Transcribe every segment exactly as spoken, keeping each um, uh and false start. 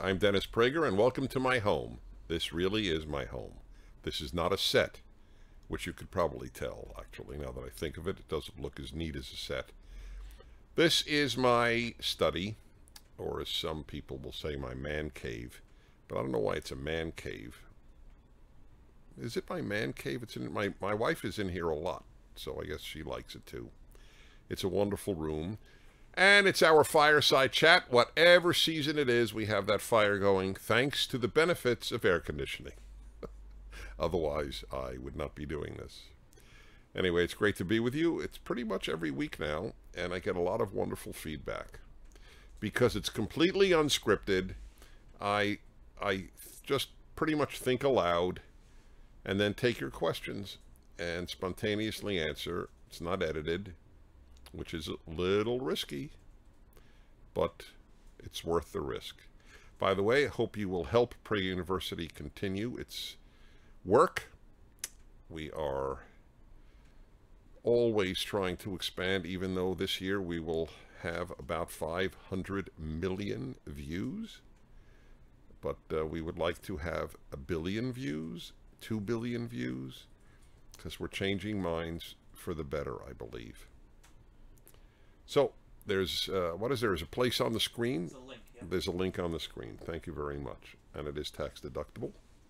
I'm Dennis Prager, and welcome to my home. This really is my home. This is not a set, which you could probably tell, actually, now that I think of it. It doesn't look as neat as a set. This is my study, or as some people will say, my man cave. But I don't know why it's a man cave. Is it my man cave? It's in my, my wife is in here a lot, so I guess she likes it too. It's a wonderful room. And it's our fireside chat. Whatever season it is, we have that fire going thanks to the benefits of air conditioning. Otherwise, I would not be doing this. Anyway, it's great to be with you. It's pretty much every week now, and I get a lot of wonderful feedback. Because it's completely unscripted, I, I just pretty much think aloud and then take your questions and spontaneously answer. It's not edited, which is a little risky, but it's worth the risk. By the way, I hope you will help Prager University continue its work. We are always trying to expand, even though this year we will have about five hundred million views. But uh, we would like to have a billion views, two billion views, because we're changing minds for the better, I believe. So there's, uh, what is there? There's a place on the screen. There's a link, yeah. There's a link on the screen. Thank you very much. And it is tax deductible.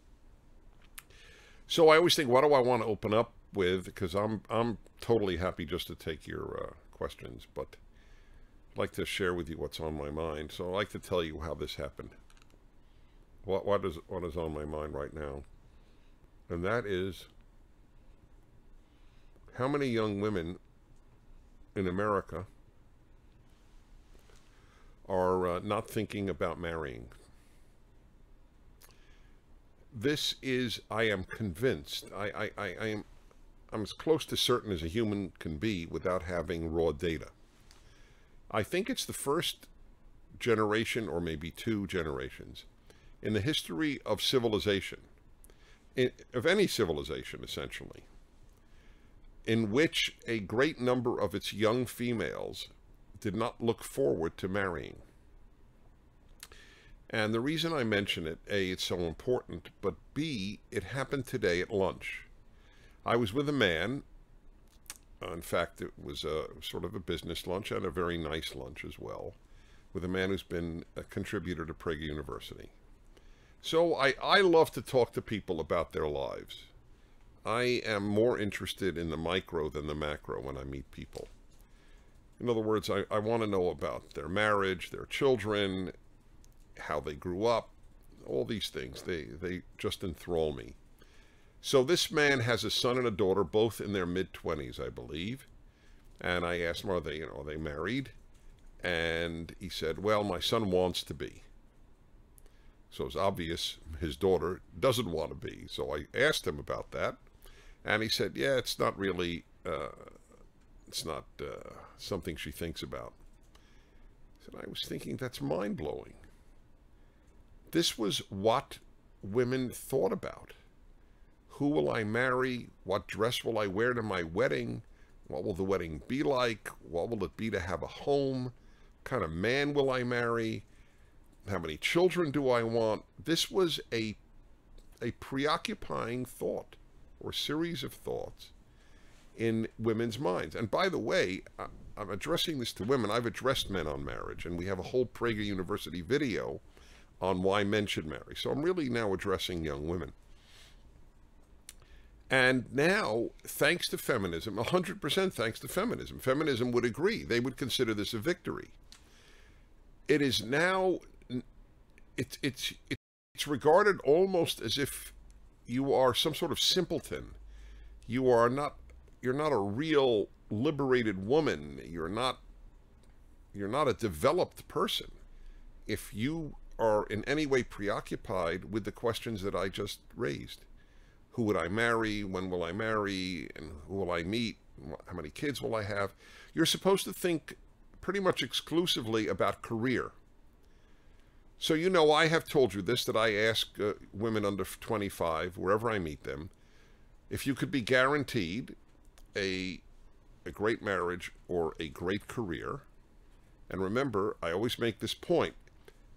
So I always think, what do I want to open up with? Because I'm, I'm totally happy just to take your uh, questions, but I'd like to share with you what's on my mind. So I'd like to tell you how this happened. What, what, is, what is on my mind right now? And that is, how many young women in America are uh, not thinking about marrying? This is, I am convinced, I, I, I, I am I'm as close to certain as a human can be without having raw data. I think it's the first generation, or maybe two generations, in the history of civilization, in, of any civilization essentially, in which a great number of its young females did not look forward to marrying. And the reason I mention it, A, it's so important, but B, it happened today at lunch. I was with a man. In fact, it was a sort of a business lunch and a very nice lunch as well, with a man who's been a contributor to Prager University. So I, I love to talk to people about their lives. I am more interested in the micro than the macro when I meet people. In other words, I, I want to know about their marriage, their children, how they grew up, all these things. They, they just enthrall me. So this man has a son and a daughter, both in their mid twenties, I believe. And I asked him, are they, you know, are they married? And he said, well, my son wants to be. So it's obvious his daughter doesn't want to be. So I asked him about that. And he said, yeah, it's not really, uh, it's not uh, something she thinks about. I said, I was thinking that's mind-blowing. This was what women thought about. Who will I marry? What dress will I wear to my wedding? What will the wedding be like? What will it be to have a home? What kind of man will I marry? How many children do I want? This was a, a preoccupying thought, or series of thoughts in women's minds. And by the way, I'm addressing this to women. I've addressed men on marriage, and we have a whole Prager University video on why men should marry. So I'm really now addressing young women. And now, thanks to feminism, one hundred percent thanks to feminism, feminism would agree. They would consider this a victory. It is now, it's, it's, it's regarded almost as if you are some sort of simpleton. You are not, you're not a real liberated woman. You're not, you're not a developed person if you are in any way preoccupied with the questions that I just raised. Who would I marry? When will I marry? And who will I meet? How many kids will I have? You're supposed to think pretty much exclusively about career. So, you know, I have told you this, that I ask uh, women under twenty-five, wherever I meet them, if you could be guaranteed a, a great marriage or a great career. And remember, I always make this point.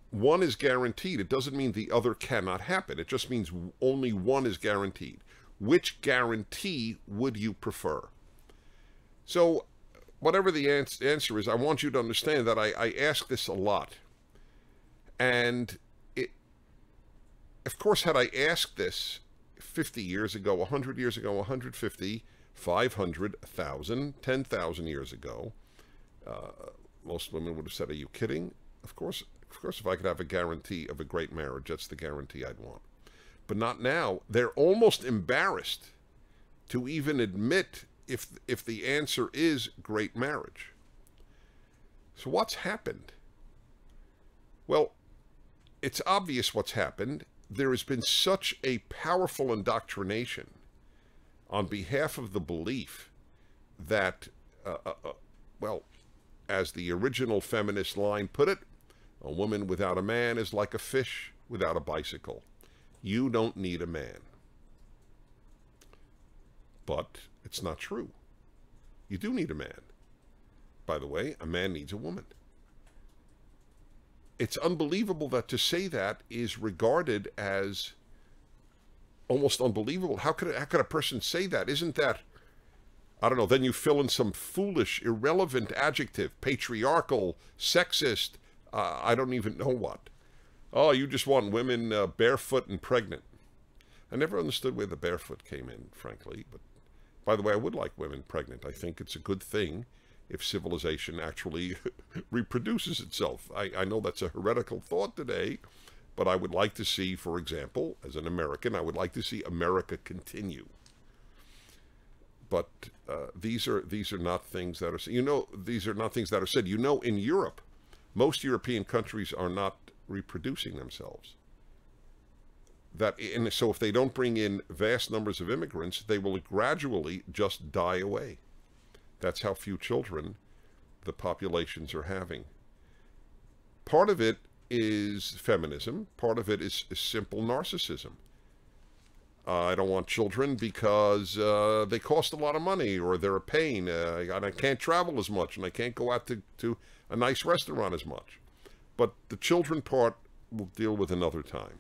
one is guaranteed. It doesn't mean the other cannot happen. It just means only one is guaranteed. Which guarantee would you prefer? So, whatever the ans answer is, I want you to understand that I, I ask this a lot. And, it, of course, had I asked this fifty years ago, one hundred years ago, one hundred fifty, five hundred, one thousand, ten thousand years ago, uh, most women would have said, are you kidding? Of course, of course, if I could have a guarantee of a great marriage, that's the guarantee I'd want. But not now. They're almost embarrassed to even admit if, if the answer is great marriage. So what's happened? Well, it's obvious what's happened. There has been such a powerful indoctrination on behalf of the belief that, uh, uh, uh, well, as the original feminist line put it, a woman without a man is like a fish without a bicycle. You don't need a man. But it's not true. You do need a man. By the way, a man needs a woman. It's unbelievable that to say that is regarded as almost unbelievable. How could, how could a person say that? Isn't that, I don't know, then you fill in some foolish, irrelevant adjective, patriarchal, sexist, uh, I don't even know what. Oh, you just want women uh, barefoot and pregnant. I never understood where the barefoot came in, frankly. But by the way, I would like women pregnant. I think it's a good thing if civilization actually reproduces itself. I, I know that's a heretical thought today, but I would like to see, for example, as an American, I would like to see America continue. But uh, these are these are not things that are, you know, these are not things that are said. You know, in Europe, most European countries are not reproducing themselves. That, and so if they don't bring in vast numbers of immigrants, they will gradually just die away. That's how few children the populations are having. Part of it is feminism. Part of it is, is simple narcissism. Uh, I don't want children because uh, they cost a lot of money, or they're a pain, uh, and I can't travel as much, and I can't go out to, to a nice restaurant as much. But the children part we'll deal with another time.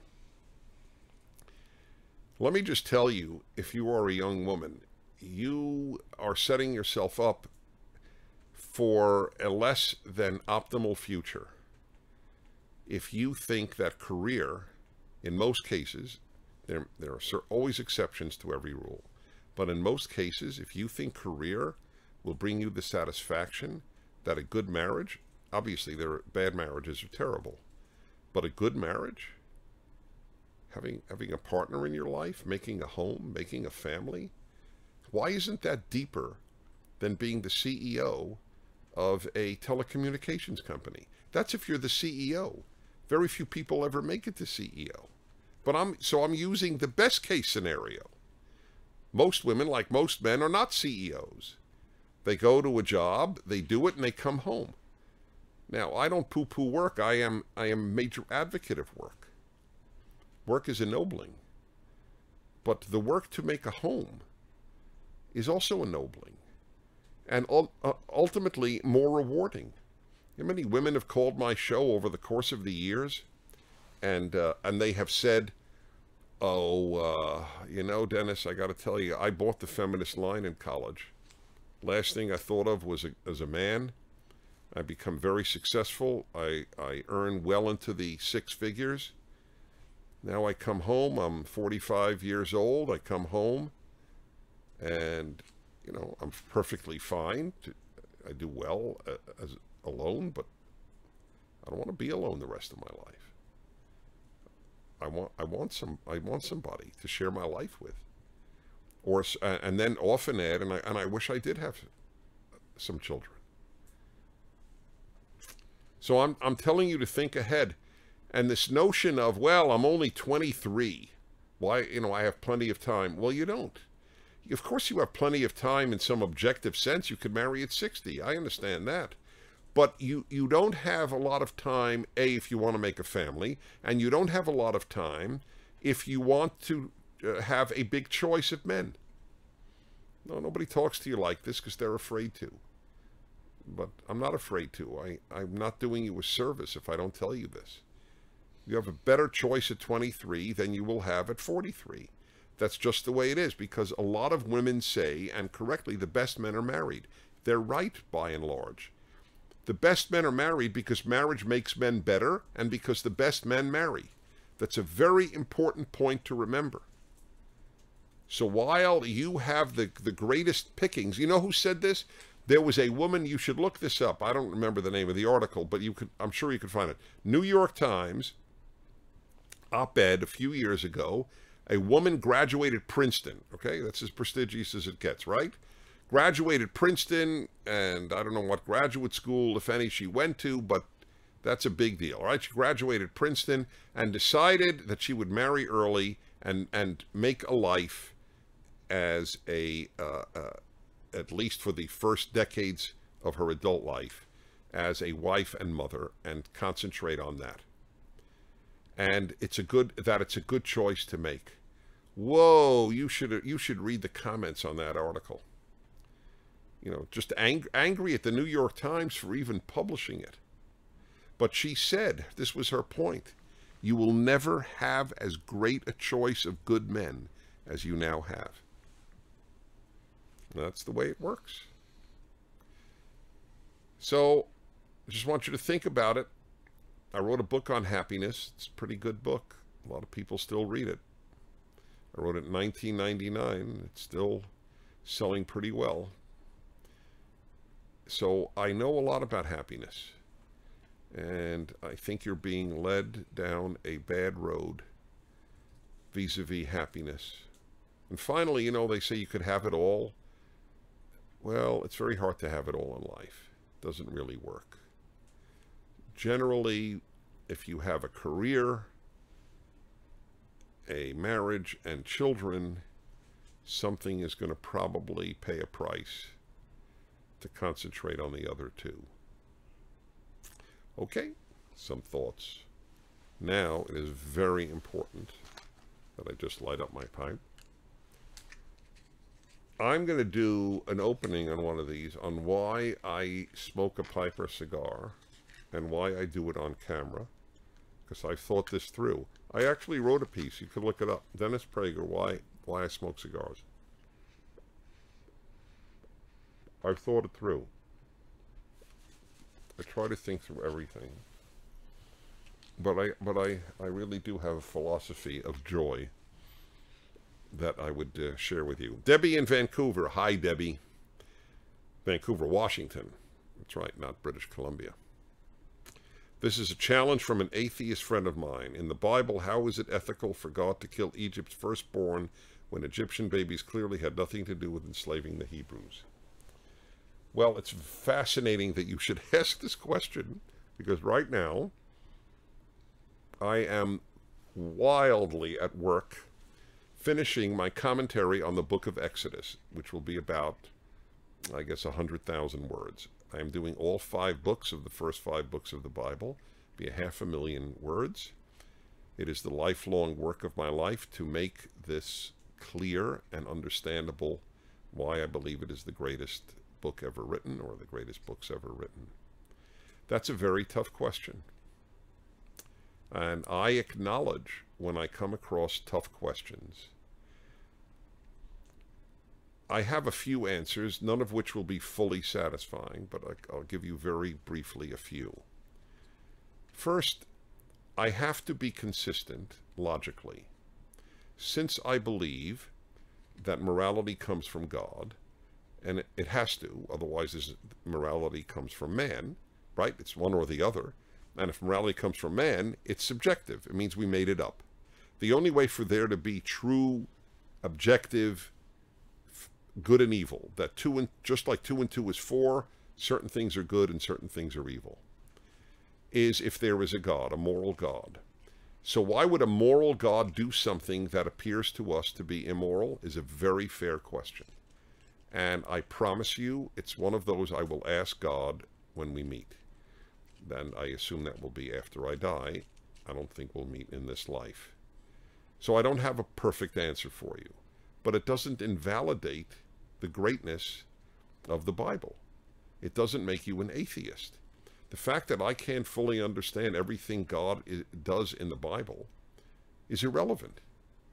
Let me just tell you, if you are a young woman, you are setting yourself up for a less than optimal future if you think that career, in most cases, there, there are always exceptions to every rule, but in most cases, if you think career will bring you the satisfaction that a good marriage, obviously there are, bad marriages are terrible, but a good marriage, having, having a partner in your life, making a home, making a family, why isn't that deeper than being the C E O of a telecommunications company? That's if you're the C E O. Very few people ever make it to C E O. But I'm, so I'm using the best case scenario. Most women, like most men, are not C E Os. They go to a job, they do it, and they come home. Now, I don't poo-poo work. I am, I am a major advocate of work. Work is ennobling. But the work to make a home is also ennobling and uh, ultimately more rewarding. How many women have called my show over the course of the years, and uh, and they have said, oh, uh, you know, Dennis, I got to tell you, I bought the feminist line in college. Last thing I thought of was a, as a man. I become very successful. I, I earn well into the six figures. Now I come home, I'm forty-five years old, I come home, and, you know, I'm perfectly fine. To, I do well uh, as alone, but I don't want to be alone the rest of my life. I want, I want some, I want somebody to share my life with, or and then often add, and I and I wish I did have some children. So I'm I'm telling you to think ahead, and this notion of, well, I'm only twenty-three, why, you know, I have plenty of time. Well, you don't. Of course you have plenty of time in some objective sense. You could marry at sixty. I understand that. But you, you don't have a lot of time, A, if you want to make a family, and you don't have a lot of time if you want to uh, have a big choice of men. No, nobody talks to you like this because they're afraid to. But I'm not afraid to. I, I'm not doing you a service if I don't tell you this. You have a better choice at twenty-three than you will have at forty-three. That's just the way it is, because a lot of women say, and correctly, the best men are married. They're right, by and large. The best men are married because marriage makes men better, and because the best men marry. That's a very important point to remember. So while you have the, the greatest pickings, you know who said this? There was a woman, you should look this up. I don't remember the name of the article, but you could, I'm sure you could find it. New York Times op-ed a few years ago. A woman graduated Princeton, okay? That's as prestigious as it gets, right? Graduated Princeton, and I don't know what graduate school, if any, she went to, but that's a big deal, right? She graduated Princeton and decided that she would marry early and, and make a life as a, uh, uh, at least for the first decades of her adult life, as a wife and mother, and concentrate on that. And it's a good, that it's a good choice to make. Whoa, you should you should read the comments on that article. You know, just ang angry at the New York Times for even publishing it. But she said, this was her point, you will never have as great a choice of good men as you now have. That's the way it works. So, I just want you to think about it. I wrote a book on happiness. It's a pretty good book. A lot of people still read it. I wrote it in nineteen ninety-nine. It's still selling pretty well. So I know a lot about happiness. And I think you're being led down a bad road vis-a-vis happiness. And finally, you know, they say you could have it all. Well, it's very hard to have it all in life. It doesn't really work. Generally, if you have a career, a marriage, and children, something is going to probably pay a price to concentrate on the other two. Okay, some thoughts. Now it is very important that I just light up my pipe. I'm going to do an opening on one of these on why I smoke a pipe or cigar and why I do it on camera, because I've thought this through. I actually wrote a piece. You could look it up. Dennis Prager, why, why I smoke cigars. I've thought it through. I try to think through everything. But I, but I, I really do have a philosophy of joy that I would uh, share with you. Debbie in Vancouver. Hi, Debbie. Vancouver, Washington. That's right, not British Columbia. This is a challenge from an atheist friend of mine. In the Bible, how is it ethical for God to kill Egypt's firstborn when Egyptian babies clearly had nothing to do with enslaving the Hebrews? Well, it's fascinating that you should ask this question, because right now I am wildly at work finishing my commentary on the book of Exodus, which will be about, I guess, one hundred thousand words. I am doing all five books of the first five books of the Bible, be a half a million words. It is the lifelong work of my life to make this clear and understandable, why I believe it is the greatest book ever written, or the greatest books ever written. That's a very tough question. And I acknowledge when I come across tough questions. I have a few answers, none of which will be fully satisfying, but I'll give you very briefly a few. First, I have to be consistent logically. Since I believe that morality comes from God, and it, it has to, otherwise this, morality comes from man, right? It's one or the other. And if morality comes from man, it's subjective. It means we made it up. The only way for there to be true, objective, good and evil, that two and just like two and two is four, certain things are good and certain things are evil, is if there is a God, a moral God. So why would a moral God do something that appears to us to be immoral is a very fair question. And I promise you, it's one of those I will ask God when we meet. Then I assume that will be after I die. I don't think we'll meet in this life. So I don't have a perfect answer for you, but it doesn't invalidate the greatness of the Bible. It doesn't make you an atheist. The fact that I can't fully understand everything God is, does in the Bible is irrelevant.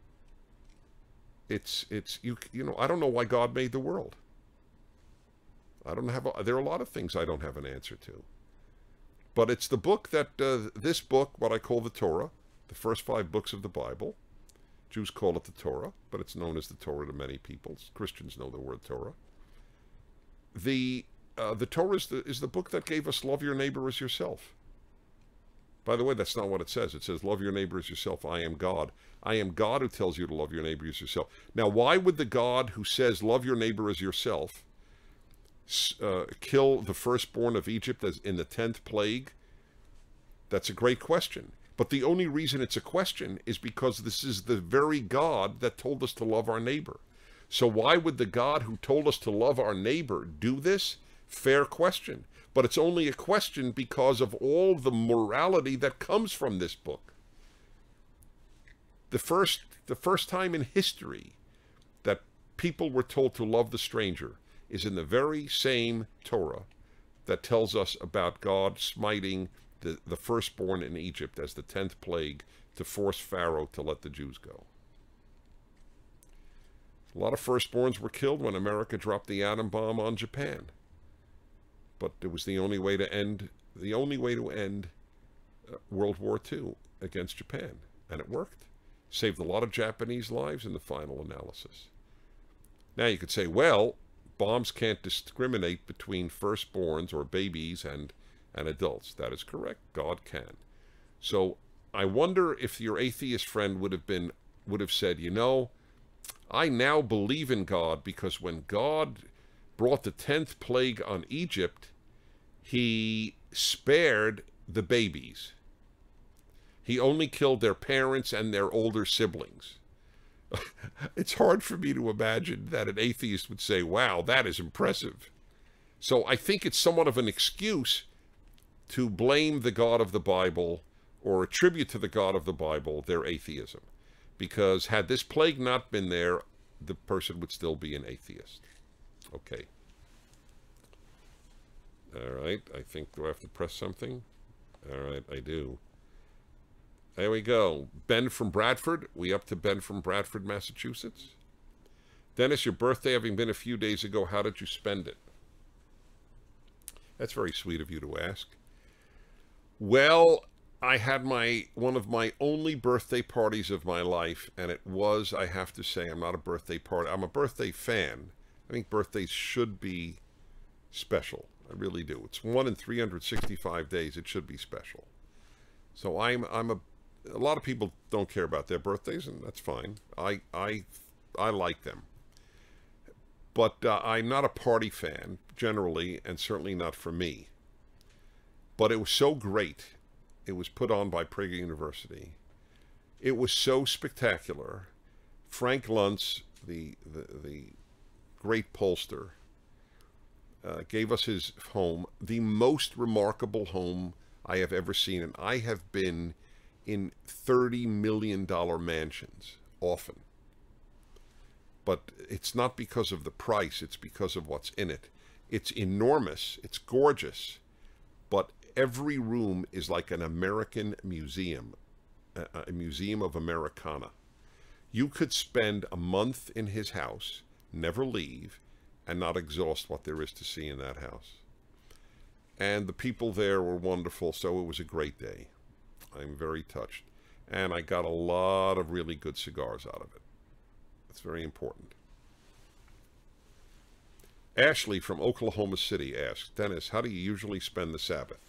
It's, it's you, you know, I don't know why God made the world. I don't have, a, there are a lot of things I don't have an answer to. But it's the book that, uh, this book, what I call the Torah, the first five books of the Bible. Jews call it the Torah, but it's known as the Torah to many people. Christians know the word Torah. The, uh, the Torah is the, is the book that gave us love your neighbor as yourself. By the way, that's not what it says. It says, love your neighbor as yourself. I am God. I am God who tells you to love your neighbor as yourself. Now, why would the God who says, love your neighbor as yourself, uh, kill the firstborn of Egypt as in the tenth plague? That's a great question. But the only reason it's a question is because this is the very God that told us to love our neighbor. So why would the God who told us to love our neighbor do this? Fair question. But it's only a question because of all the morality that comes from this book. The first, the first time in history that people were told to love the stranger is in the very same Torah that tells us about God smiting the, the firstborn in Egypt as the tenth plague to force Pharaoh to let the Jews go. A lot of firstborns were killed when America dropped the atom bomb on Japan. But it was the only way to end the only way to end uh, World War Two against Japan, and it worked. Saved a lot of Japanese lives in the final analysis. Now you could say, well, bombs can't discriminate between firstborns or babies and and adults. That is correct. God can. So I wonder if your atheist friend would have been would have said, you know, I now believe in God because when God brought the tenth plague on Egypt, he spared the babies. He only killed their parents and their older siblings. It's hard for me to imagine that an atheist would say, wow, that is impressive. So I think it's somewhat of an excuse to blame the God of the Bible or attribute to the God of the Bible their atheism. Because had this plague not been there, the person would still be an atheist. Okay. All right. I think, do I have to press something? All right, I do. There we go. Ben from Bradford. We up to Ben from Bradford, Massachusetts. Dennis, your birthday having been a few days ago, how did you spend it? That's very sweet of you to ask. Well, I had my one of my only birthday parties of my life, and it was, I have to say, I'm not a birthday party. I'm a birthday fan. I think birthdays should be special. I really do. It's one in three hundred sixty-five days. It should be special. So I'm I'm a a lot of people don't care about their birthdays, and that's fine. I I I like them. But uh, I'm not a party fan generally, and certainly not for me. But it was so great. It was put on by Prager University. It was so spectacular. Frank Luntz, the the, the great pollster, uh, gave us his home, the most remarkable home I have ever seen. And I have been in thirty million dollar mansions often. But it's not because of the price, it's because of what's in it. It's enormous, it's gorgeous, but every room is like an American museum, a, a museum of Americana. You could spend a month in his house, never leave, and not exhaust what there is to see in that house. And the people there were wonderful, so it was a great day. I'm very touched. And I got a lot of really good cigars out of it. It's very important. Ashley from Oklahoma City asks, Dennis, how do you usually spend the Sabbath?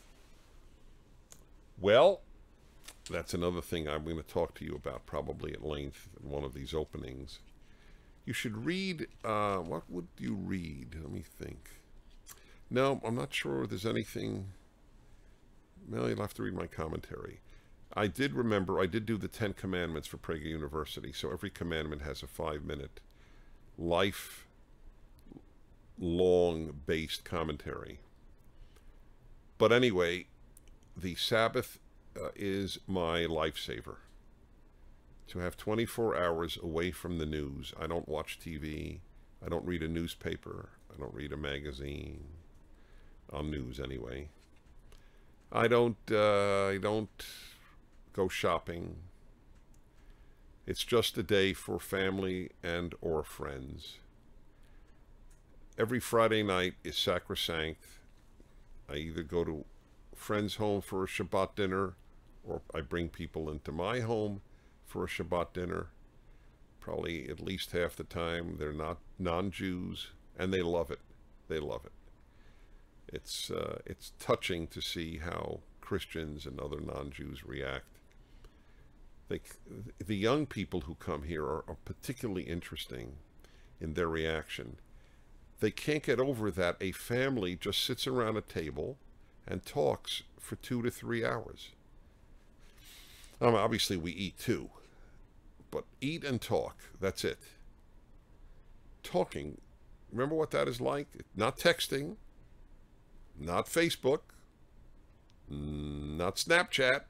Well, that's another thing I'm going to talk to you about probably at length in one of these openings. You should read, uh, what would you read? Let me think. No, I'm not sure there's anything. Well, you'll have to read my commentary. I did remember, I did do the Ten Commandments for Prager University, so every commandment has a five-minute, life-long-based commentary. But anyway, the Sabbath uh, is my lifesaver. To have twenty-four hours away from the news. I don't watch T V. I don't read a newspaper. I don't read a magazine. On news, anyway. I don't, uh, I don't go shopping. It's just a day for family and or friends. Every Friday night is sacrosanct. I either go to friends' home for a Shabbat dinner, or I bring people into my home for a Shabbat dinner. Probably at least half the time they're not non-Jews, and they love it. They love it. It's uh, it's touching to see how Christians and other non-Jews react. They, the young people who come here are, are particularly interesting in their reaction. They can't get over that a family just sits around a table and talks for two to three hours. Um, obviously, we eat too, but eat and talk, that's it. Talking, remember what that is like? Not texting, not Facebook, not Snapchat,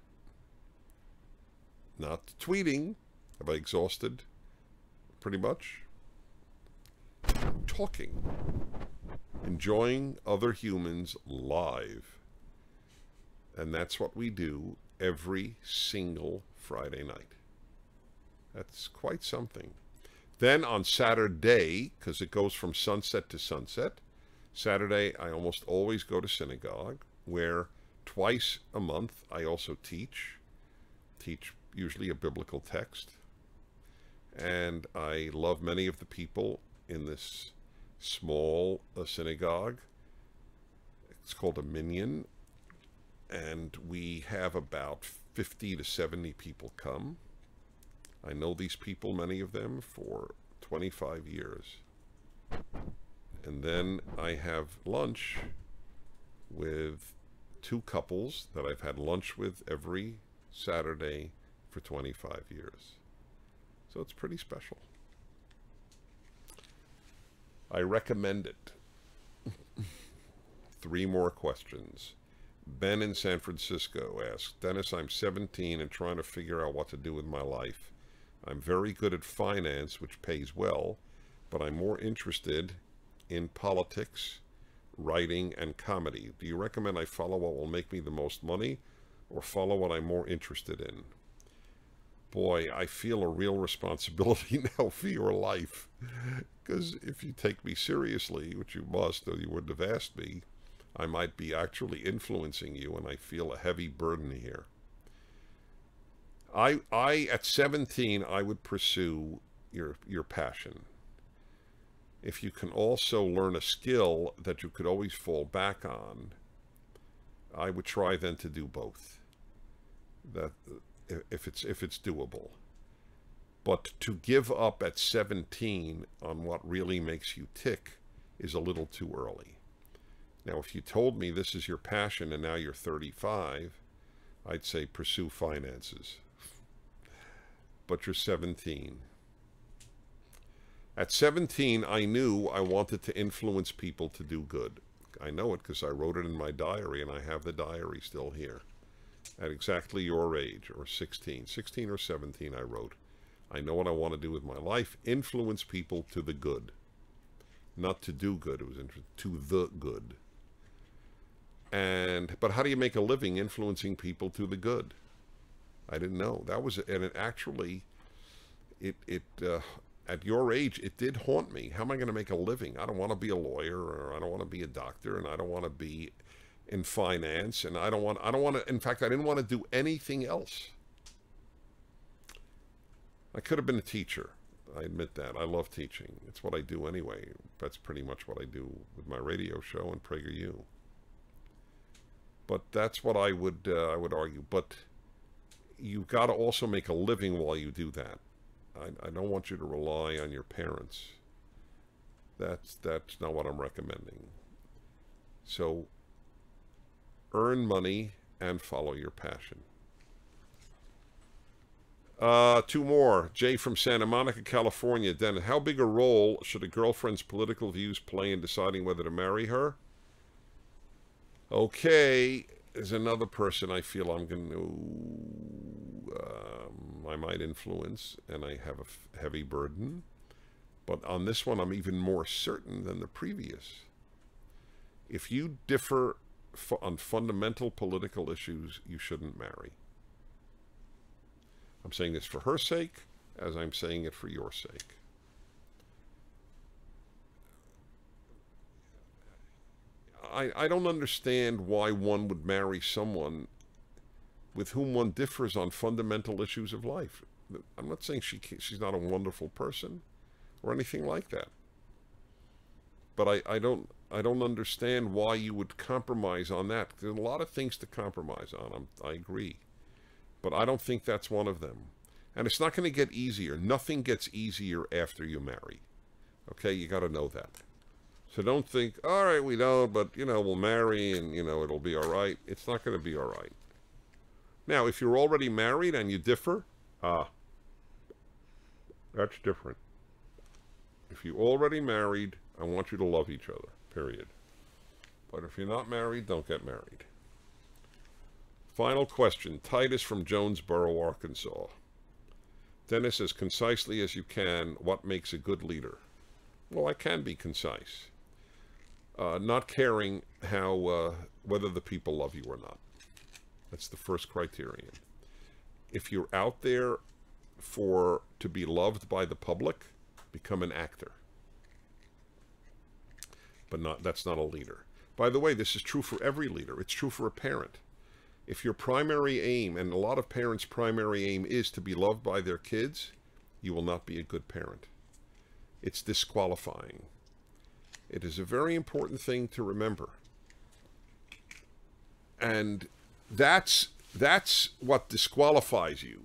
not tweeting. Have I exhausted pretty much? Talking, enjoying other humans live. And that's what we do every single Friday night. That's quite something. Then on Saturday, because it goes from sunset to sunset, Saturday I almost always go to synagogue, where twice a month I also teach, teach usually a biblical text. And I love many of the people in this small uh, synagogue. It's called a minyan, and we have about fifty to seventy people come. I know these people, many of them, for twenty-five years. And then I have lunch with two couples that I've had lunch with every Saturday for twenty-five years. So it's pretty special. I recommend it. Three more questions. Ben in San Francisco asks, Dennis, I'm seventeen and trying to figure out what to do with my life. I'm very good at finance, which pays well, but I'm more interested in politics, writing, and comedy. Do you recommend I follow what will make me the most money, or follow what I'm more interested in? Boy, I feel a real responsibility now for your life, because if you take me seriously, which you must, or you wouldn't have asked me, I might be actually influencing you, and I feel a heavy burden here. I, I at seventeen, I would pursue your, your passion. If you can also learn a skill that you could always fall back on, I would try then to do both. That if it's if it's doable. But to give up at seventeen on what really makes you tick is a little too early. Now, if you told me this is your passion and now you're thirty-five, I'd say pursue finances. But you're seventeen. At seventeen, I knew I wanted to influence people to do good. I know it because I wrote it in my diary, and I have the diary still here. At exactly your age, or sixteen. sixteen or seventeen, I wrote, I know what I want to do with my life. Influence people to the good. Not to do good, it was to the good. And, but how do you make a living influencing people to the good? I didn't know. That was, and it actually, it, it, uh, at your age, it did haunt me. How am I going to make a living? I don't want to be a lawyer, or I don't want to be a doctor, and I don't want to be in finance, and I don't want, I don't want to, in fact, I didn't want to do anything else. I could have been a teacher. I admit that. I love teaching. It's what I do anyway. That's pretty much what I do with my radio show and PragerU. But that's what I would, uh, I would argue. But you've got to also make a living while you do that. I, I don't want you to rely on your parents. That's, that's not what I'm recommending. So earn money and follow your passion. Uh, two more. Jay from Santa Monica, California. Dennis, how big a role should a girlfriend's political views play in deciding whether to marry her? Okay, there's another person I feel I'm going to, um, I might influence, and I have a f heavy burden. But on this one, I'm even more certain than the previous. If you differ fu on fundamental political issues, you shouldn't marry. I'm saying this for her sake, as I'm saying it for your sake. I, I don't understand why one would marry someone with whom one differs on fundamental issues of life. I'm not saying she she's not a wonderful person or anything like that. But I, I don't I don't understand why you would compromise on that. There's a lot of things to compromise on. I'm, I agree. But I don't think that's one of them. And it's not going to get easier. Nothing gets easier after you marry. Okay, you got to know that. So don't think, all right, we don't, but, you know, we'll marry and, you know, it'll be all right. It's not going to be all right. Now, if you're already married and you differ, ah, that's different. If you're already married, I want you to love each other, period. But if you're not married, don't get married. Final question. Titus from Jonesboro, Arkansas. Dennis, as concisely as you can, what makes a good leader? Well, I can be concise. Uh, not caring how, uh, whether the people love you or not. That's the first criterion. If you're out there for, to be loved by the public, become an actor. But not, that's not a leader. By the way, this is true for every leader. It's true for a parent. If your primary aim, and a lot of parents' primary aim is to be loved by their kids, you will not be a good parent. It's disqualifying. It is a very important thing to remember. And that's, that's what disqualifies you.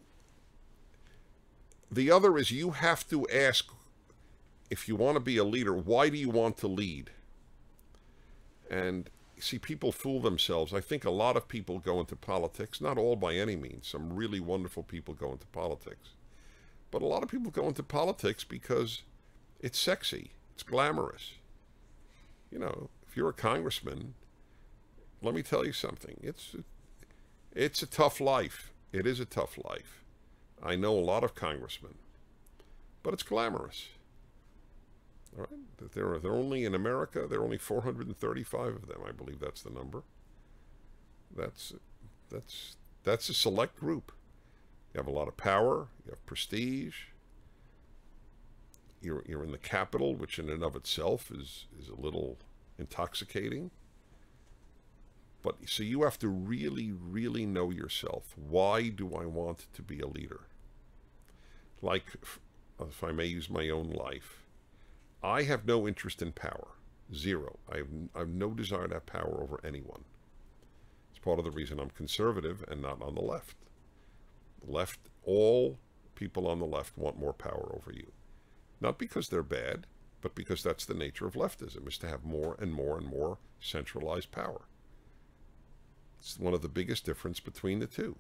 The other is you have to ask, if you want to be a leader, why do you want to lead? And see, people fool themselves. I think a lot of people go into politics, not all by any means. Some really wonderful people go into politics. But a lot of people go into politics because it's sexy. It's glamorous. You know, if you're a congressman, let me tell you something. It's, it's a tough life. It is a tough life. I know a lot of congressmen. But it's glamorous. All right? They're, they're only in America, there are only four hundred thirty-five of them. I believe that's the number. That's, that's, that's a select group. You have a lot of power. You have prestige. You're, you're in the Capitol, which in and of itself is, is a little intoxicating. But so you have to really, really know yourself. Why do I want to be a leader? Like, if I may use my own life, I have no interest in power. Zero. I have, I have no desire to have power over anyone. It's part of the reason I'm conservative and not on the left. The left, all people on the left want more power over you. Not because they're bad, but because that's the nature of leftism, is to have more and more and more centralized power. It's one of the biggest difference between the two.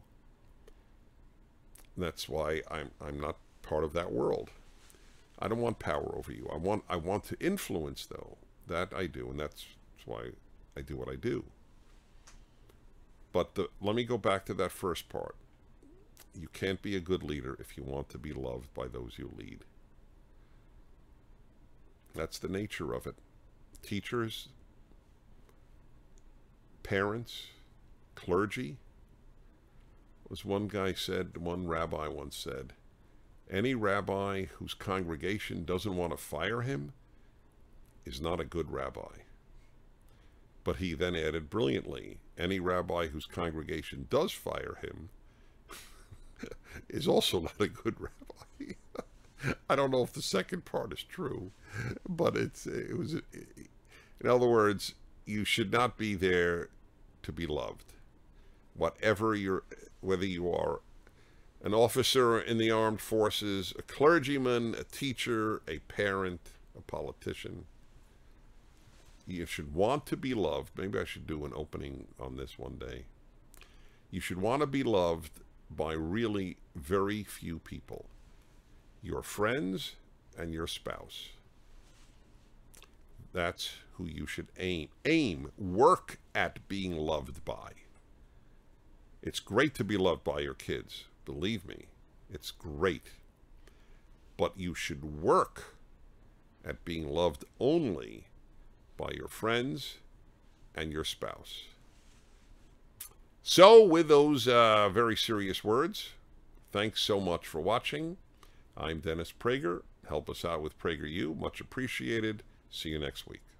That's why I'm, I'm not part of that world. I don't want power over you. I want, I want to influence, though. That I do, and that's, that's why I do what I do. But the, let me go back to that first part. You can't be a good leader if you want to be loved by those you lead. That's the nature of it. Teachers, parents, clergy. As one guy said, one rabbi once said, any rabbi whose congregation doesn't want to fire him is not a good rabbi. But he then added brilliantly, any rabbi whose congregation does fire him is also not a good rabbi. I don't know if the second part is true, but it's, it was, in other words, you should not be there to be loved. Whatever you're, whether you are an officer in the armed forces, a clergyman, a teacher, a parent, a politician, you should want to be loved. Maybe I should do an opening on this one day. You should want to be loved by really very few people. Your friends and your spouse. That's who you should aim. Aim, work at being loved by. It's great to be loved by your kids. Believe me, it's great. But you should work at being loved only by your friends and your spouse. So with those uh, very serious words, thanks so much for watching. I'm Dennis Prager. Help us out with PragerU. Much appreciated. See you next week.